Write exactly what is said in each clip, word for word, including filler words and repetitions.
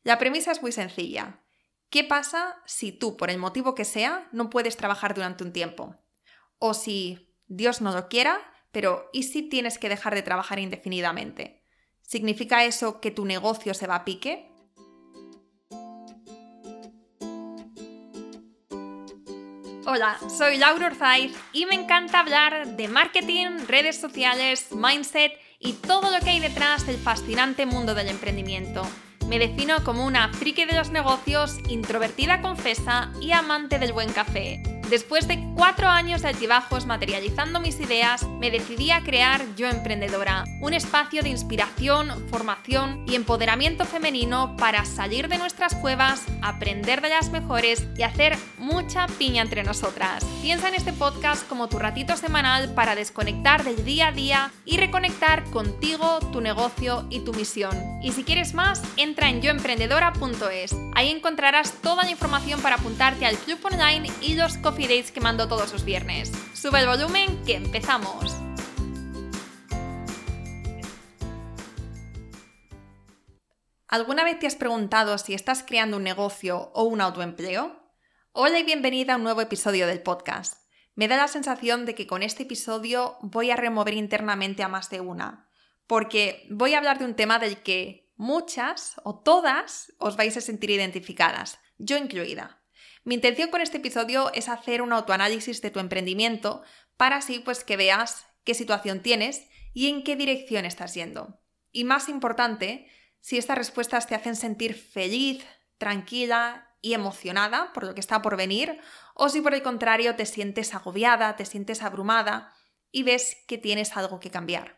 La premisa es muy sencilla. ¿Qué pasa si tú, por el motivo que sea, no puedes trabajar durante un tiempo? O si Dios no lo quiera, pero ¿y si tienes que dejar de trabajar indefinidamente? ¿Significa eso que tu negocio se va a pique? Hola, soy Laura Orzaiz y me encanta hablar de marketing, redes sociales, mindset y todo lo que hay detrás del fascinante mundo del emprendimiento. Me defino como una friki de los negocios, introvertida confesa y amante del buen café. Después de cuatro años de altibajos materializando mis ideas, me decidí a crear Yo Emprendedora, un espacio de inspiración, formación y empoderamiento femenino para salir de nuestras cuevas, aprender de las mejores y hacer mucha piña entre nosotras. Piensa en este podcast como tu ratito semanal para desconectar del día a día y reconectar contigo, tu negocio y tu misión. Y si quieres más, entra en yo emprendedora punto es. Ahí encontrarás toda la información para apuntarte al club online y los coffee dates que mando todos los viernes. Sube el volumen que empezamos. ¿Alguna vez te has preguntado si estás creando un negocio o un autoempleo? Hola y bienvenida a un nuevo episodio del podcast. Me da la sensación de que con este episodio voy a remover internamente a más de una, porque voy a hablar de un tema del que muchas o todas os vais a sentir identificadas, yo incluida. Mi intención con este episodio es hacer un autoanálisis de tu emprendimiento para así pues que veas qué situación tienes y en qué dirección estás yendo. Y más importante, si estas respuestas te hacen sentir feliz, tranquila y emocionada por lo que está por venir, o si por el contrario te sientes agobiada, te sientes abrumada y ves que tienes algo que cambiar.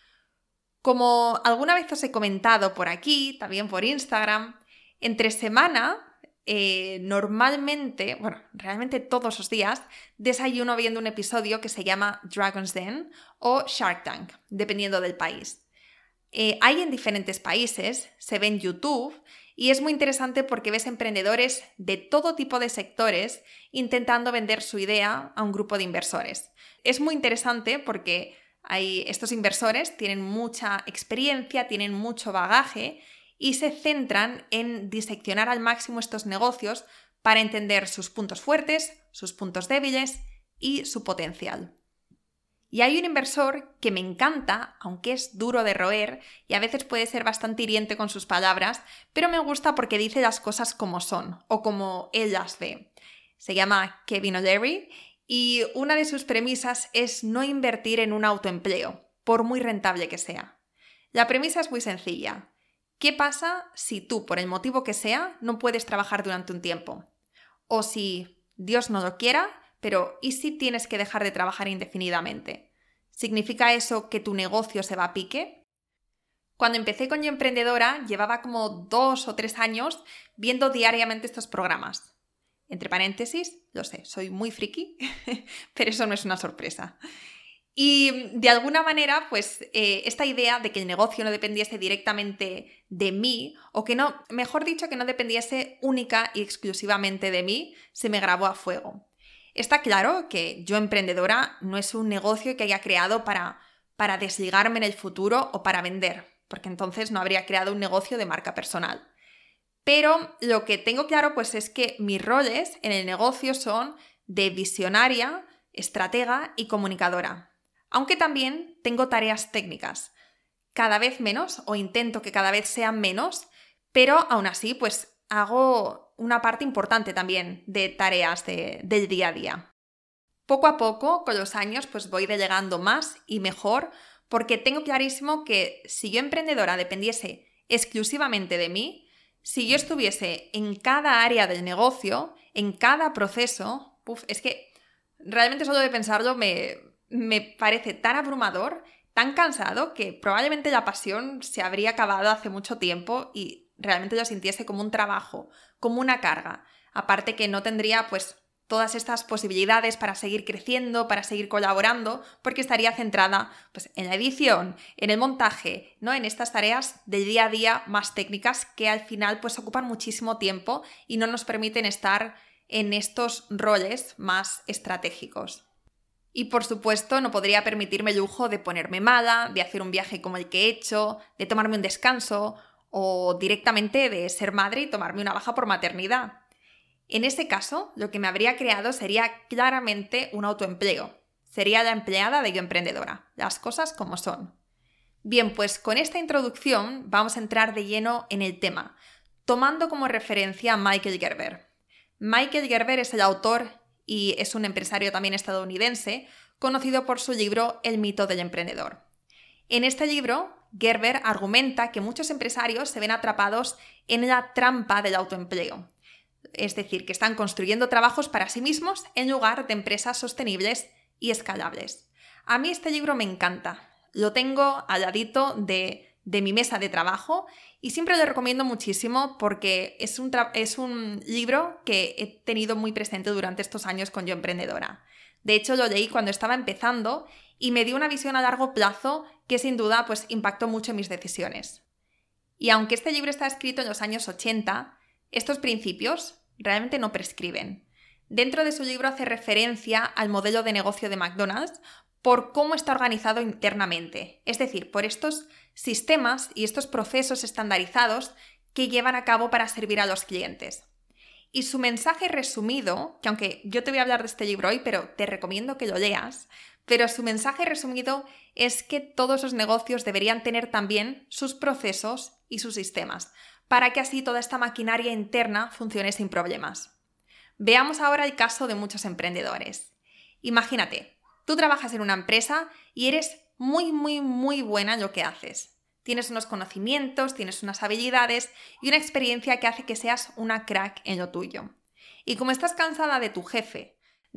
Como alguna vez os he comentado por aquí, también por Instagram, entre semana Eh, normalmente, bueno, realmente todos los días, desayuno viendo un episodio que se llama Dragon's Den o Shark Tank, dependiendo del país. Eh, hay en diferentes países, se ve en YouTube y es muy interesante porque ves emprendedores de todo tipo de sectores intentando vender su idea a un grupo de inversores. Es muy interesante porque hay, estos inversores tienen mucha experiencia, tienen mucho bagaje y se centran en diseccionar al máximo estos negocios para entender sus puntos fuertes, sus puntos débiles y su potencial. Y hay un inversor que me encanta, aunque es duro de roer y a veces puede ser bastante hiriente con sus palabras, pero me gusta porque dice las cosas como son o como él las ve. Se llama Kevin O'Leary y una de sus premisas es no invertir en un autoempleo, por muy rentable que sea. La premisa es muy sencilla. ¿Qué pasa si tú, por el motivo que sea, no puedes trabajar durante un tiempo? O si Dios no lo quiera, pero ¿y si tienes que dejar de trabajar indefinidamente? ¿Significa eso que tu negocio se va a pique? Cuando empecé con Yo Emprendedora, llevaba como dos o tres años viendo diariamente estos programas. Entre paréntesis, lo sé, soy muy friki, pero eso no es una sorpresa. Y de alguna manera, pues eh, esta idea de que el negocio no dependiese directamente de mí, o que no, mejor dicho, que no dependiese única y exclusivamente de mí, se me grabó a fuego. Está claro que Yo Emprendedora no es un negocio que haya creado para, para desligarme en el futuro o para vender, porque entonces no habría creado un negocio de marca personal. Pero lo que tengo claro pues es que mis roles en el negocio son de visionaria, estratega y comunicadora. Aunque también tengo tareas técnicas, cada vez menos, o intento que cada vez sean menos, pero aún así pues hago una parte importante también de tareas de, del día a día. Poco a poco, con los años, pues voy delegando más y mejor, porque tengo clarísimo que si Yo Emprendedora dependiese exclusivamente de mí, si yo estuviese en cada área del negocio, en cada proceso, uf, es que realmente solo de pensarlo me... me parece tan abrumador, tan cansado, que probablemente la pasión se habría acabado hace mucho tiempo y realmente lo sintiese como un trabajo, como una carga. Aparte que no tendría pues todas estas posibilidades para seguir creciendo, para seguir colaborando, porque estaría centrada pues, en la edición, en el montaje, ¿no? En estas tareas del día a día más técnicas que al final pues ocupan muchísimo tiempo y no nos permiten estar en estos roles más estratégicos. Y por supuesto no podría permitirme el lujo de ponerme mala, de hacer un viaje como el que he hecho, de tomarme un descanso o directamente de ser madre y tomarme una baja por maternidad. En ese caso, lo que me habría creado sería claramente un autoempleo. Sería la empleada de Yo Emprendedora, las cosas como son. Bien, pues con esta introducción vamos a entrar de lleno en el tema, tomando como referencia a Michael Gerber. Michael Gerber es el autor y es un empresario también estadounidense, conocido por su libro El mito del emprendedor. En este libro, Gerber argumenta que muchos empresarios se ven atrapados en la trampa del autoempleo. Es decir, que están construyendo trabajos para sí mismos en lugar de empresas sostenibles y escalables. A mí este libro me encanta. Lo tengo al ladito de, de mi mesa de trabajo y siempre lo recomiendo muchísimo porque es un, tra- es un libro que he tenido muy presente durante estos años con Yo Emprendedora. De hecho, lo leí cuando estaba empezando y me dio una visión a largo plazo que sin duda pues, impactó mucho en mis decisiones. Y aunque este libro está escrito en los años ochenta, estos principios realmente no prescriben. Dentro de su libro hace referencia al modelo de negocio de McDonald's por cómo está organizado internamente, es decir, por estos sistemas y estos procesos estandarizados que llevan a cabo para servir a los clientes. Y su mensaje resumido, que aunque yo te voy a hablar de este libro hoy, pero te recomiendo que lo leas, pero su mensaje resumido es que todos los negocios deberían tener también sus procesos y sus sistemas, para que así toda esta maquinaria interna funcione sin problemas. Veamos ahora el caso de muchos emprendedores. Imagínate, tú trabajas en una empresa y eres muy, muy, muy buena en lo que haces. Tienes unos conocimientos, tienes unas habilidades y una experiencia que hace que seas una crack en lo tuyo. Y como estás cansada de tu jefe,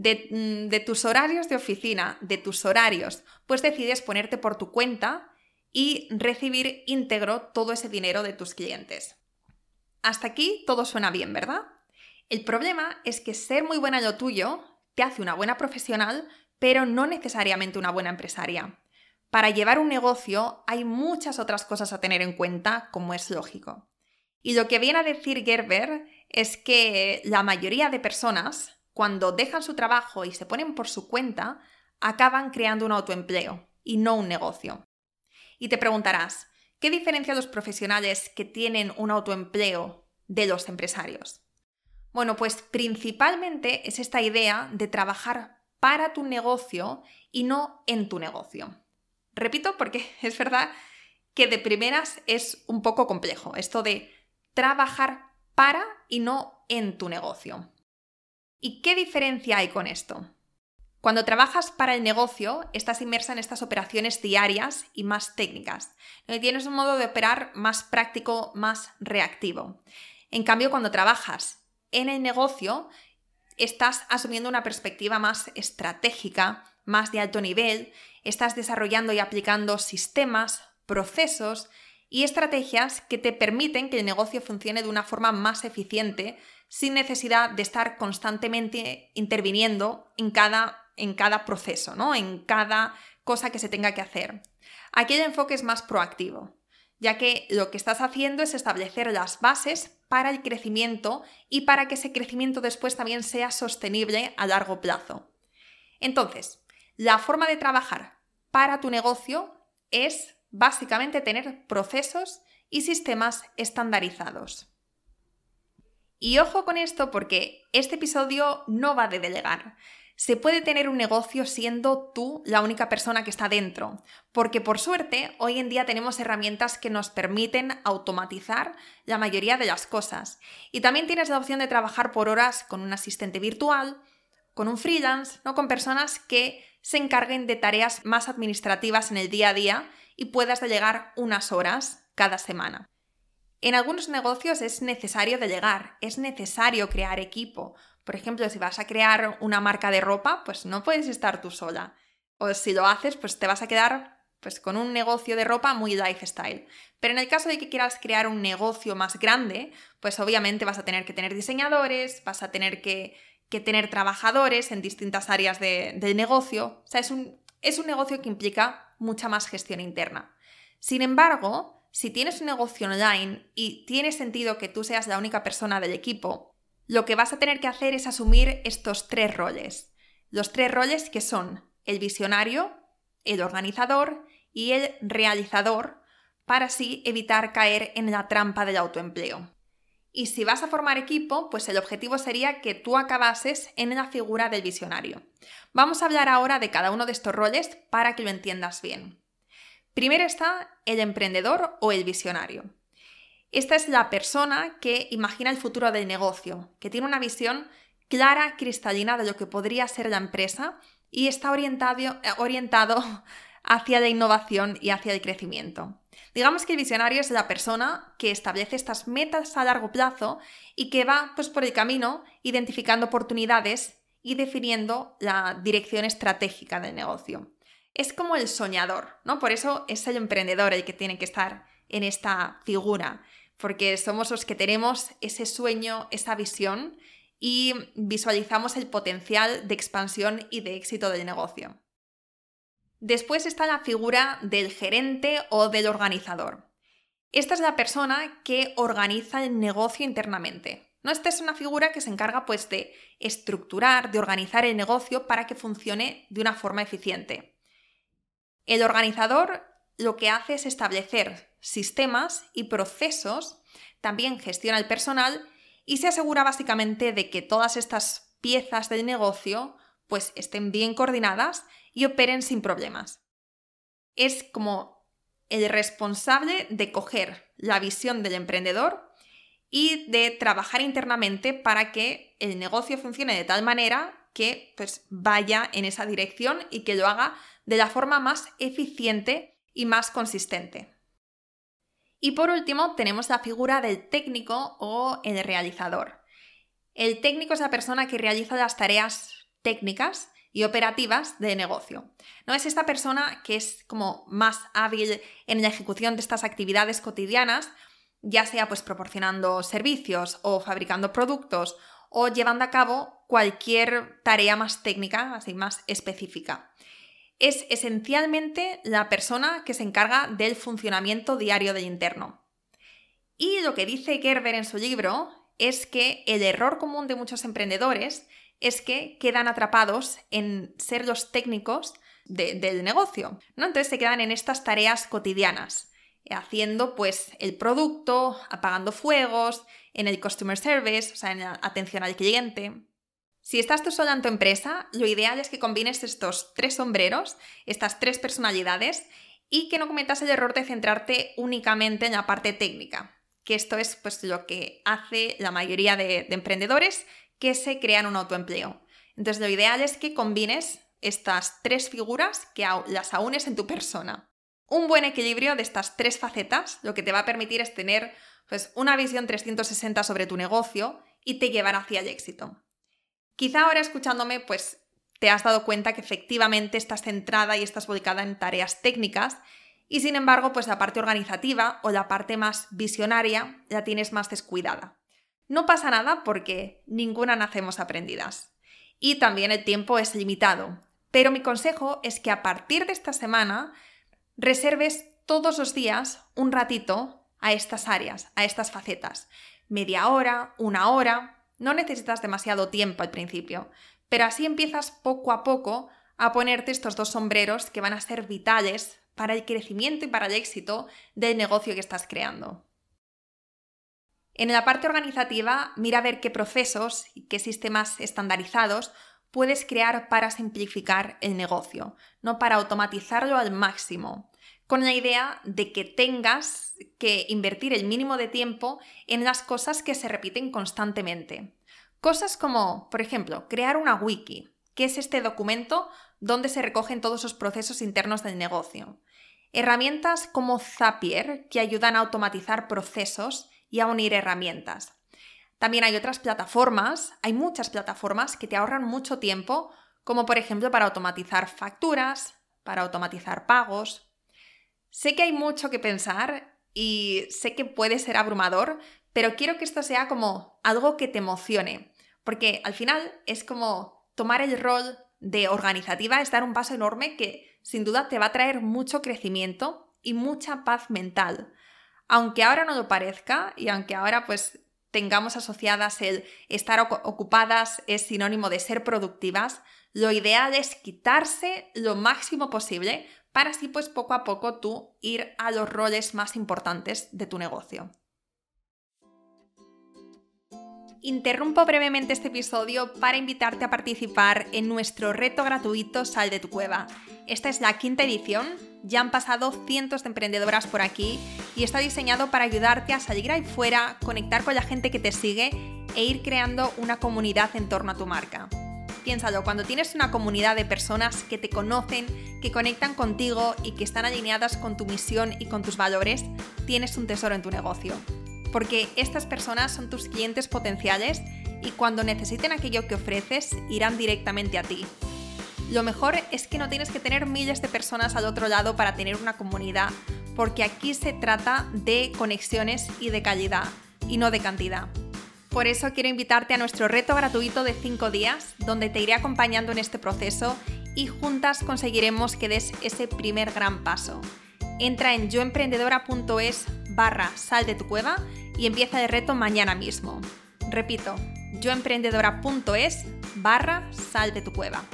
de, de tus horarios de oficina, de tus horarios, pues decides ponerte por tu cuenta y recibir íntegro todo ese dinero de tus clientes. Hasta aquí todo suena bien, ¿verdad? El problema es que ser muy buena en lo tuyo te hace una buena profesional, pero no necesariamente una buena empresaria. Para llevar un negocio hay muchas otras cosas a tener en cuenta, como es lógico. Y lo que viene a decir Gerber es que la mayoría de personas, cuando dejan su trabajo y se ponen por su cuenta, acaban creando un autoempleo y no un negocio. Y te preguntarás, ¿qué diferencia los profesionales que tienen un autoempleo de los empresarios? Bueno, pues principalmente es esta idea de trabajar para tu negocio y no en tu negocio. Repito porque es verdad que de primeras es un poco complejo esto de trabajar para y no en tu negocio. ¿Y qué diferencia hay con esto? Cuando trabajas para el negocio, estás inmersa en estas operaciones diarias y más técnicas. Tienes un modo de operar más práctico, más reactivo. En cambio, cuando trabajas en el negocio, estás asumiendo una perspectiva más estratégica, más de alto nivel, estás desarrollando y aplicando sistemas, procesos y estrategias que te permiten que el negocio funcione de una forma más eficiente sin necesidad de estar constantemente interviniendo en cada, en cada proceso, ¿no? En cada cosa que se tenga que hacer. Aquí el enfoque es más proactivo, ya que lo que estás haciendo es establecer las bases para el crecimiento y para que ese crecimiento después también sea sostenible a largo plazo. Entonces, la forma de trabajar para tu negocio es básicamente tener procesos y sistemas estandarizados. Y ojo con esto porque este episodio no va de delegar. Se puede tener un negocio siendo tú la única persona que está dentro, porque por suerte hoy en día tenemos herramientas que nos permiten automatizar la mayoría de las cosas. Y también tienes la opción de trabajar por horas con un asistente virtual, con un freelance, ¿no? Con personas que se encarguen de tareas más administrativas en el día a día y puedas delegar unas horas cada semana. En algunos negocios es necesario delegar, es necesario crear equipo. Por ejemplo, si vas a crear una marca de ropa, pues no puedes estar tú sola. O si lo haces, pues te vas a quedar pues, con un negocio de ropa muy lifestyle. Pero en el caso de que quieras crear un negocio más grande, pues obviamente vas a tener que tener diseñadores, vas a tener que, que tener trabajadores en distintas áreas de, del negocio. O sea, es un, es un negocio que implica mucha más gestión interna. Sin embargo, si tienes un negocio online y tiene sentido que tú seas la única persona del equipo, lo que vas a tener que hacer es asumir estos tres roles. Los tres roles que son el visionario, el organizador y el realizador para así evitar caer en la trampa del autoempleo. Y si vas a formar equipo, pues el objetivo sería que tú acabases en la figura del visionario. Vamos a hablar ahora de cada uno de estos roles para que lo entiendas bien. Primero está el emprendedor o el visionario. Esta es la persona que imagina el futuro del negocio, que tiene una visión clara, cristalina de lo que podría ser la empresa y está orientado, orientado hacia la innovación y hacia el crecimiento. Digamos que el visionario es la persona que establece estas metas a largo plazo y que va pues, por el camino identificando oportunidades y definiendo la dirección estratégica del negocio. Es como el soñador, ¿no? Por eso es el emprendedor el que tiene que estar en esta figura, porque somos los que tenemos ese sueño, esa visión y visualizamos el potencial de expansión y de éxito del negocio. Después está la figura del gerente o del organizador. Esta es la persona que organiza el negocio internamente. ¿No? Esta es una figura que se encarga pues, de estructurar, de organizar el negocio para que funcione de una forma eficiente. El organizador lo que hace es establecer sistemas y procesos, también gestiona el personal y se asegura básicamente de que todas estas piezas del negocio pues, estén bien coordinadas y operen sin problemas. Es como el responsable de coger la visión del emprendedor y de trabajar internamente para que el negocio funcione de tal manera que pues, vaya en esa dirección y que lo haga de la forma más eficiente y más consistente. Y por último tenemos la figura del técnico o el realizador. El técnico es la persona que realiza las tareas técnicas y operativas de negocio. ¿No? Es esta persona que es como más hábil en la ejecución de estas actividades cotidianas, ya sea pues proporcionando servicios o fabricando productos o llevando a cabo cualquier tarea más técnica, así más específica. Es esencialmente la persona que se encarga del funcionamiento diario del interno. Y lo que dice Gerber en su libro es que el error común de muchos emprendedores es que quedan atrapados en ser los técnicos de, del negocio, ¿no? Entonces se quedan en estas tareas cotidianas, haciendo pues el producto, apagando fuegos, en el customer service, o sea, en la atención al cliente. Si estás tú sola en tu empresa, lo ideal es que combines estos tres sombreros, estas tres personalidades, y que no cometas el error de centrarte únicamente en la parte técnica, que esto es pues lo que hace la mayoría de, de emprendedores que se crean un autoempleo. Entonces lo ideal es que combines estas tres figuras, que las aunes en tu persona. Un buen equilibrio de estas tres facetas lo que te va a permitir es tener pues, una visión trescientos sesenta sobre tu negocio y te llevará hacia el éxito. Quizá ahora escuchándome pues te has dado cuenta que efectivamente estás centrada y estás volcada en tareas técnicas y sin embargo pues la parte organizativa o la parte más visionaria la tienes más descuidada. No pasa nada porque ninguna nacemos aprendidas. Y también el tiempo es limitado. Pero mi consejo es que a partir de esta semana reserves todos los días un ratito a estas áreas, a estas facetas. Media hora, una hora. No necesitas demasiado tiempo al principio, pero así empiezas poco a poco a ponerte estos dos sombreros que van a ser vitales para el crecimiento y para el éxito del negocio que estás creando. En la parte organizativa, mira a ver qué procesos y qué sistemas estandarizados puedes crear para simplificar el negocio, no para automatizarlo al máximo, con la idea de que tengas que invertir el mínimo de tiempo en las cosas que se repiten constantemente. Cosas como, por ejemplo, crear una wiki, que es este documento donde se recogen todos los procesos internos del negocio. Herramientas como Zapier, que ayudan a automatizar procesos y a unir herramientas. También hay otras plataformas, hay muchas plataformas que te ahorran mucho tiempo, como por ejemplo para automatizar facturas, para automatizar pagos. Sé que hay mucho que pensar y sé que puede ser abrumador, pero quiero que esto sea como algo que te emocione, porque al final es como tomar el rol de organizativa, es dar un paso enorme que sin duda te va a traer mucho crecimiento y mucha paz mental. Aunque ahora no lo parezca y aunque ahora pues tengamos asociadas el estar ocupadas es sinónimo de ser productivas, lo ideal es quitarse lo máximo posible para así pues poco a poco tú ir a los roles más importantes de tu negocio. Interrumpo brevemente este episodio para invitarte a participar en nuestro reto gratuito Sal de tu Cueva. Esta es la quinta edición, ya han pasado cientos de emprendedoras por aquí y está diseñado para ayudarte a salir ahí fuera, conectar con la gente que te sigue e ir creando una comunidad en torno a tu marca. Piénsalo, cuando tienes una comunidad de personas que te conocen, que conectan contigo y que están alineadas con tu misión y con tus valores, tienes un tesoro en tu negocio. Porque estas personas son tus clientes potenciales y cuando necesiten aquello que ofreces, irán directamente a ti. Lo mejor es que no tienes que tener miles de personas al otro lado para tener una comunidad, porque aquí se trata de conexiones y de calidad, y no de cantidad. Por eso quiero invitarte a nuestro reto gratuito de cinco días, donde te iré acompañando en este proceso y juntas conseguiremos que des ese primer gran paso. Entra en yoemprendedora.es barra sal de tu cueva y empieza el reto mañana mismo. Repito, yoemprendedora.es barra sal de tu cueva.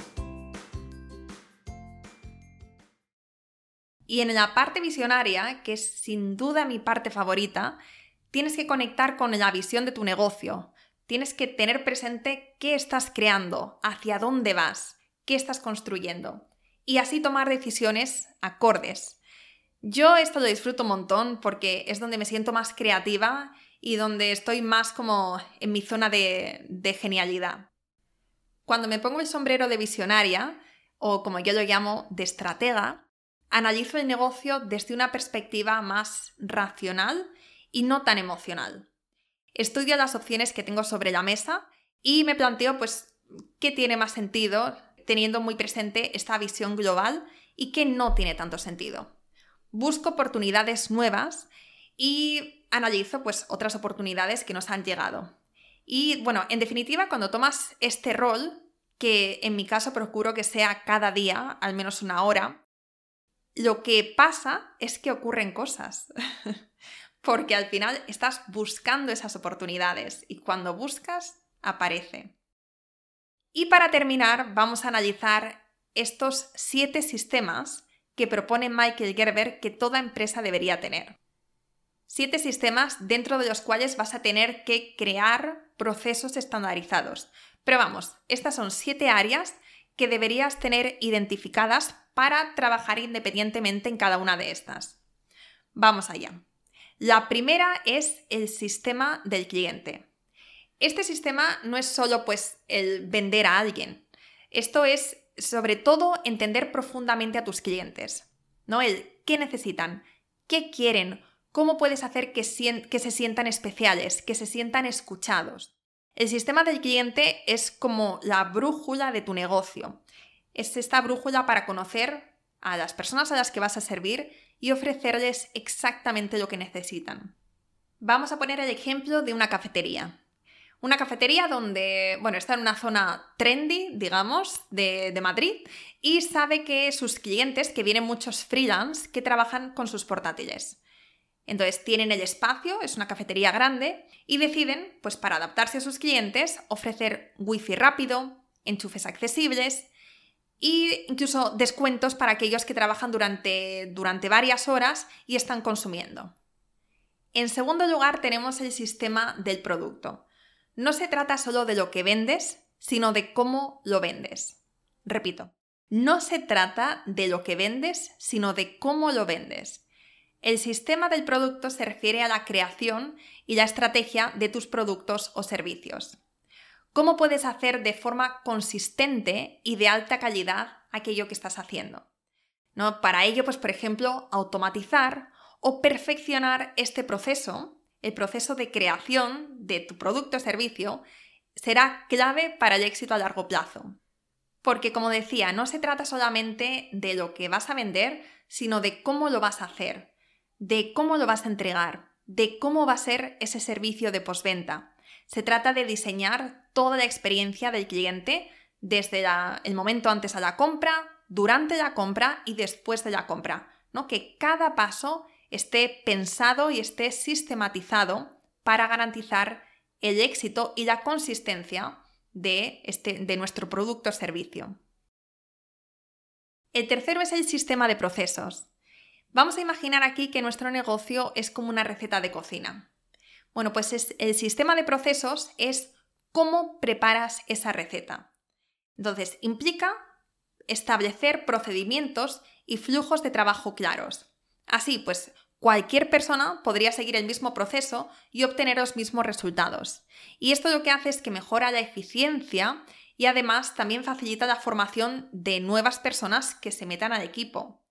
Y en la parte visionaria, que es sin duda mi parte favorita, tienes que conectar con la visión de tu negocio. Tienes que tener presente qué estás creando, hacia dónde vas, qué estás construyendo. Y así tomar decisiones acordes. Yo esto lo disfruto un montón porque es donde me siento más creativa y donde estoy más como en mi zona de, de genialidad. Cuando me pongo el sombrero de visionaria, o como yo lo llamo, de estratega, analizo el negocio desde una perspectiva más racional y no tan emocional. Estudio las opciones que tengo sobre la mesa y me planteo pues qué tiene más sentido teniendo muy presente esta visión global y qué no tiene tanto sentido. Busco oportunidades nuevas y analizo pues otras oportunidades que nos han llegado. Y bueno, en definitiva, cuando tomas este rol, que en mi caso procuro que sea cada día, al menos una hora, lo que pasa es que ocurren cosas. Porque al final estás buscando esas oportunidades y cuando buscas, aparece. Y para terminar, vamos a analizar estos siete sistemas que propone Michael Gerber que toda empresa debería tener. Siete sistemas dentro de los cuales vas a tener que crear procesos estandarizados. Pero vamos, estas son siete áreas que deberías tener identificadas para trabajar independientemente en cada una de estas. Vamos allá. La primera es el sistema del cliente. Este sistema no es solo pues, el vender a alguien. Esto es, sobre todo, entender profundamente a tus clientes, ¿no? El qué necesitan, qué quieren, cómo puedes hacer que, sien- que se sientan especiales, que se sientan escuchados. El sistema del cliente es como la brújula de tu negocio. Es esta brújula para conocer a las personas a las que vas a servir y ofrecerles exactamente lo que necesitan. Vamos a poner el ejemplo de una cafetería. Una cafetería donde, bueno, está en una zona trendy, digamos, de, de Madrid y sabe que sus clientes, que vienen muchos freelance, que trabajan con sus portátiles. Entonces tienen el espacio, es una cafetería grande y deciden, pues para adaptarse a sus clientes, ofrecer wifi rápido, enchufes accesibles e incluso descuentos para aquellos que trabajan durante, durante varias horas y están consumiendo. En segundo lugar, tenemos el sistema del producto. No se trata solo de lo que vendes, sino de cómo lo vendes. Repito, no se trata de lo que vendes, sino de cómo lo vendes. El sistema del producto se refiere a la creación y la estrategia de tus productos o servicios. ¿Cómo puedes hacer de forma consistente y de alta calidad aquello que estás haciendo? ¿No? Para ello, pues, por ejemplo, automatizar o perfeccionar este proceso, el proceso de creación de tu producto o servicio, será clave para el éxito a largo plazo. Porque, como decía, no se trata solamente de lo que vas a vender, sino de cómo lo vas a hacer, de cómo lo vas a entregar, de cómo va a ser ese servicio de postventa. Se trata de diseñar toda la experiencia del cliente desde la, el momento antes a la compra, durante la compra y después de la compra, ¿no? Que cada paso esté pensado y esté sistematizado para garantizar el éxito y la consistencia de, este, de nuestro producto o servicio. El tercero es el sistema de procesos. Vamos a imaginar aquí que nuestro negocio es como una receta de cocina. Bueno, pues es, el sistema de procesos es cómo preparas esa receta. Entonces, implica establecer procedimientos y flujos de trabajo claros. Así, pues, cualquier persona podría seguir el mismo proceso y obtener los mismos resultados. Y esto lo que hace es que mejora la eficiencia y además también facilita la formación de nuevas personas que se metan al equipo.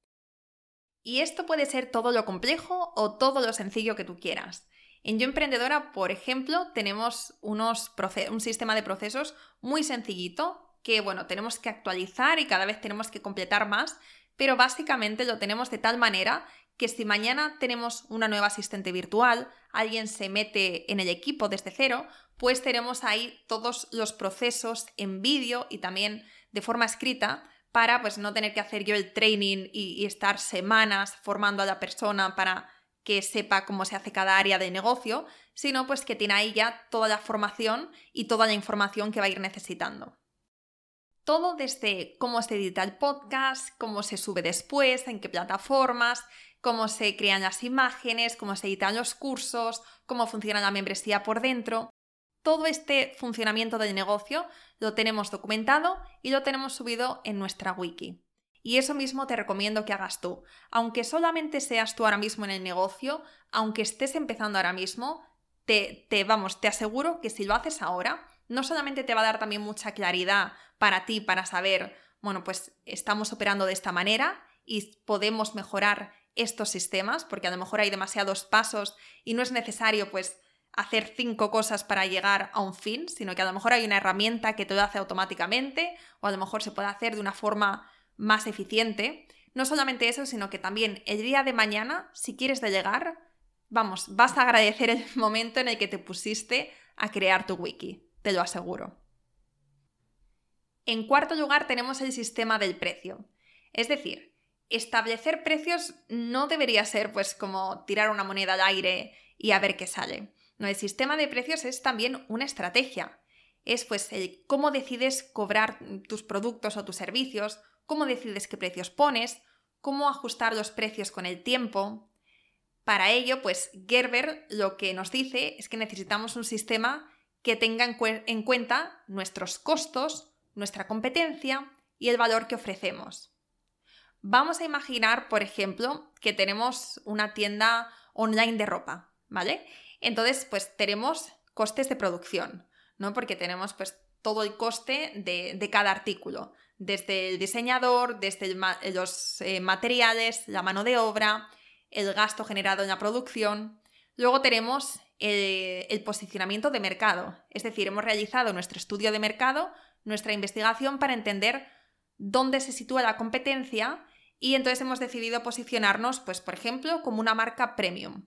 Y esto puede ser todo lo complejo o todo lo sencillo que tú quieras. En Yo Emprendedora, por ejemplo, tenemos unos proce- un sistema de procesos muy sencillito que, bueno, tenemos que actualizar y cada vez tenemos que completar más, pero básicamente lo tenemos de tal manera que si mañana tenemos una nueva asistente virtual, alguien se mete en el equipo desde cero, pues tenemos ahí todos los procesos en vídeo y también de forma escrita para pues no tener que hacer yo el training y, y estar semanas formando a la persona para que sepa cómo se hace cada área de negocio, sino pues que tiene ahí ya toda la formación y toda la información que va a ir necesitando. Todo desde cómo se edita el podcast, cómo se sube después, en qué plataformas, cómo se crean las imágenes, cómo se editan los cursos, cómo funciona la membresía por dentro. Todo este funcionamiento del negocio lo tenemos documentado y lo tenemos subido en nuestra wiki. Y eso mismo te recomiendo que hagas tú. Aunque solamente seas tú ahora mismo en el negocio, aunque estés empezando ahora mismo, te, te, vamos, te aseguro que si lo haces ahora, no solamente te va a dar también mucha claridad para ti, para saber, bueno, pues estamos operando de esta manera y podemos mejorar estos sistemas, porque a lo mejor hay demasiados pasos y no es necesario, pues, hacer cinco cosas para llegar a un fin, sino que a lo mejor hay una herramienta que te lo hace automáticamente o a lo mejor se puede hacer de una forma más eficiente. No solamente eso, sino que también el día de mañana, si quieres delegar, vamos, vas a agradecer el momento en el que te pusiste a crear tu wiki, te lo aseguro. En cuarto lugar tenemos el sistema del precio. Es decir, establecer precios no debería ser pues como tirar una moneda al aire y a ver qué sale. No, el sistema de precios es también una estrategia. Es pues el cómo decides cobrar tus productos o tus servicios, cómo decides qué precios pones, cómo ajustar los precios con el tiempo. Para ello, pues Gerber lo que nos dice es que necesitamos un sistema que tenga en, cu- en cuenta nuestros costos, nuestra competencia y el valor que ofrecemos. Vamos a imaginar, por ejemplo, que tenemos una tienda online de ropa, ¿vale? Entonces, pues tenemos costes de producción, ¿no? Porque tenemos pues todo el coste de, de cada artículo, desde el diseñador, desde el ma- los eh, materiales, la mano de obra, el gasto generado en la producción. Luego tenemos el, el posicionamiento de mercado, es decir, hemos realizado nuestro estudio de mercado, nuestra investigación para entender dónde se sitúa la competencia y entonces hemos decidido posicionarnos, pues, por ejemplo, como una marca premium.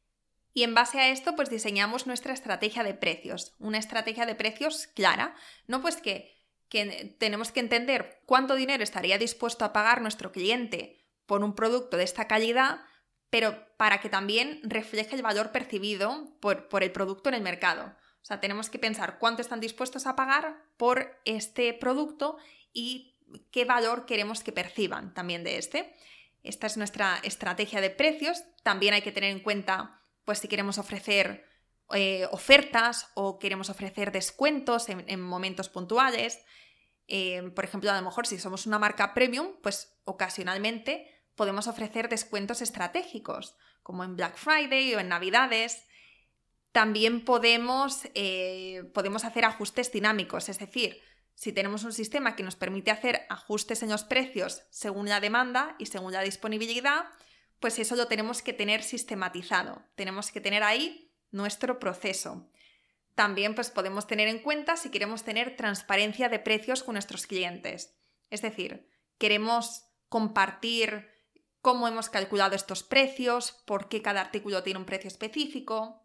Y en base a esto, pues diseñamos nuestra estrategia de precios, una estrategia de precios clara, ¿no? Pues que, que tenemos que entender cuánto dinero estaría dispuesto a pagar nuestro cliente por un producto de esta calidad, pero para que también refleje el valor percibido por, por el producto en el mercado. O sea, tenemos que pensar cuánto están dispuestos a pagar por este producto y qué valor queremos que perciban también de este. Esta es nuestra estrategia de precios. También hay que tener en cuenta pues si queremos ofrecer eh, ofertas o queremos ofrecer descuentos en, en momentos puntuales. Eh, por ejemplo, a lo mejor si somos una marca premium, pues ocasionalmente podemos ofrecer descuentos estratégicos, como en Black Friday o en Navidades. También podemos, eh, podemos hacer ajustes dinámicos, es decir, si tenemos un sistema que nos permite hacer ajustes en los precios según la demanda y según la disponibilidad, pues eso lo tenemos que tener sistematizado. Tenemos que tener ahí nuestro proceso. También pues, podemos tener en cuenta si queremos tener transparencia de precios con nuestros clientes. Es decir, queremos compartir cómo hemos calculado estos precios, por qué cada artículo tiene un precio específico.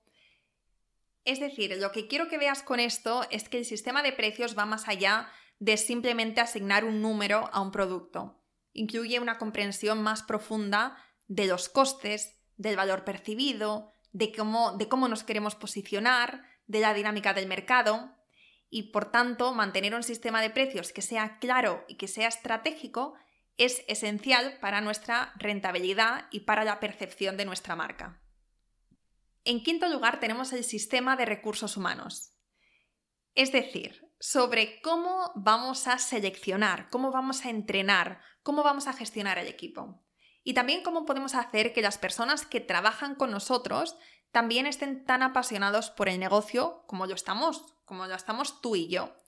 Es decir, lo que quiero que veas con esto es que el sistema de precios va más allá de simplemente asignar un número a un producto. Incluye una comprensión más profunda de los costes, del valor percibido, de cómo, de cómo nos queremos posicionar, de la dinámica del mercado y, por tanto, mantener un sistema de precios que sea claro y que sea estratégico es esencial para nuestra rentabilidad y para la percepción de nuestra marca. En quinto lugar tenemos el sistema de recursos humanos. Es decir, sobre cómo vamos a seleccionar, cómo vamos a entrenar, cómo vamos a gestionar el equipo. Y también cómo podemos hacer que las personas que trabajan con nosotros también estén tan apasionados por el negocio como lo estamos, como lo estamos tú y yo.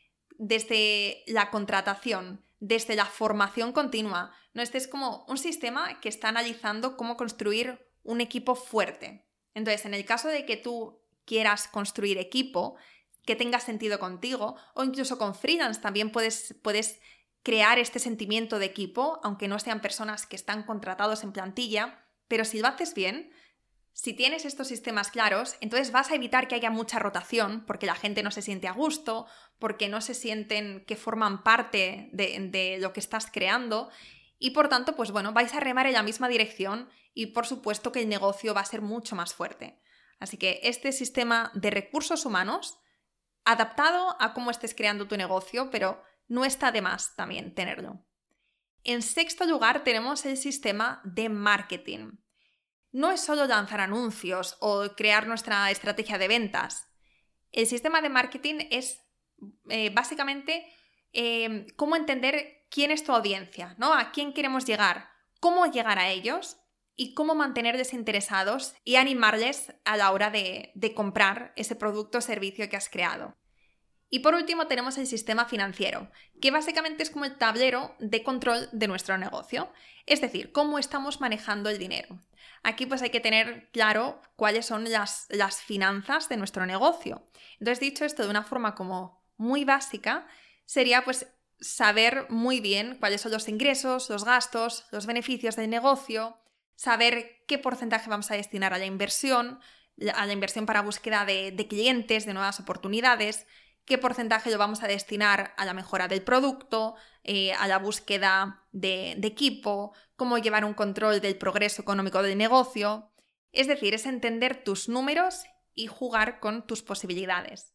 Desde la contratación, desde la formación continua. ¿No? Este es como un sistema que está analizando cómo construir un equipo fuerte. Entonces, en el caso de que tú quieras construir equipo que tenga sentido contigo, o incluso con freelance también puedes, puedes crear este sentimiento de equipo, aunque no sean personas que están contratados en plantilla, pero si lo haces bien, si tienes estos sistemas claros, entonces vas a evitar que haya mucha rotación, porque la gente no se siente a gusto, porque no se sienten que forman parte de, de lo que estás creando, y por tanto, pues bueno, vais a remar en la misma dirección y por supuesto que el negocio va a ser mucho más fuerte. Así que este sistema de recursos humanos, adaptado a cómo estés creando tu negocio, pero no está de más también tenerlo. En sexto lugar tenemos el sistema de marketing. No es solo lanzar anuncios o crear nuestra estrategia de ventas. El sistema de marketing es eh, básicamente eh, cómo entender quién es tu audiencia, ¿no? A quién queremos llegar, cómo llegar a ellos y cómo mantenerles interesados y animarles a la hora de, de comprar ese producto o servicio que has creado. Y por último tenemos el sistema financiero, que básicamente es como el tablero de control de nuestro negocio, es decir, cómo estamos manejando el dinero. Aquí pues hay que tener claro cuáles son las, las finanzas de nuestro negocio. Entonces, dicho esto de una forma como muy básica, sería pues saber muy bien cuáles son los ingresos, los gastos, los beneficios del negocio, saber qué porcentaje vamos a destinar a la inversión, a la inversión para búsqueda de, de clientes, de nuevas oportunidades, qué porcentaje lo vamos a destinar a la mejora del producto, eh, a la búsqueda de, de equipo, cómo llevar un control del progreso económico del negocio. Es decir, es entender tus números y jugar con tus posibilidades.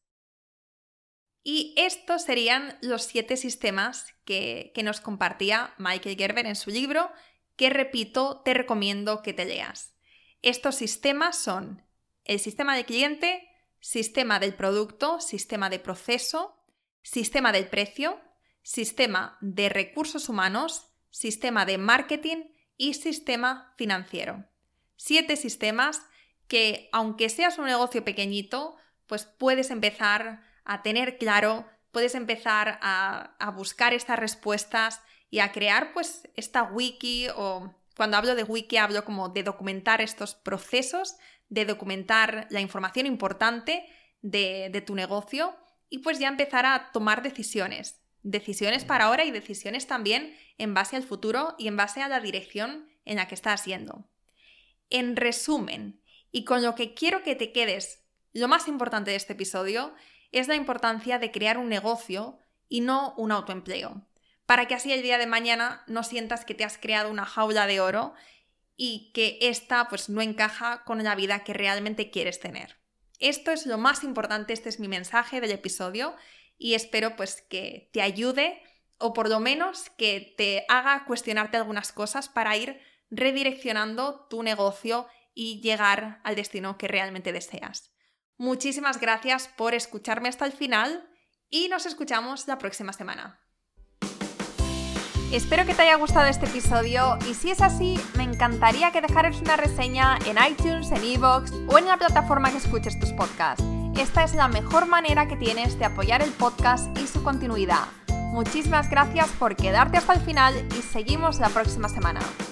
Y estos serían los siete sistemas que, que nos compartía Michael Gerber en su libro, que repito, te recomiendo que te leas. Estos sistemas son el sistema del cliente, sistema del producto, sistema de proceso, sistema del precio, sistema de recursos humanos, sistema de marketing y sistema financiero. Siete sistemas que, aunque seas un negocio pequeñito, pues puedes empezar a tener claro, puedes empezar a, a buscar estas respuestas y a crear pues esta wiki, o cuando hablo de wiki hablo como de documentar estos procesos, de documentar la información importante de, de tu negocio y pues ya empezar a tomar decisiones. Decisiones para ahora y decisiones también en base al futuro y en base a la dirección en la que estás yendo. En resumen, y con lo que quiero que te quedes, lo más importante de este episodio es la importancia de crear un negocio y no un autoempleo, para que así el día de mañana no sientas que te has creado una jaula de oro y que esta pues no encaja con la vida que realmente quieres tener. Esto es lo más importante, este es mi mensaje del episodio y espero pues que te ayude o por lo menos que te haga cuestionarte algunas cosas para ir redireccionando tu negocio y llegar al destino que realmente deseas. Muchísimas gracias por escucharme hasta el final y nos escuchamos la próxima semana. Espero que te haya gustado este episodio y si es así, me encantaría que dejaras una reseña en iTunes, en iVoox o en la plataforma que escuches tus podcasts. Esta es la mejor manera que tienes de apoyar el podcast y su continuidad. Muchísimas gracias por quedarte hasta el final y seguimos la próxima semana.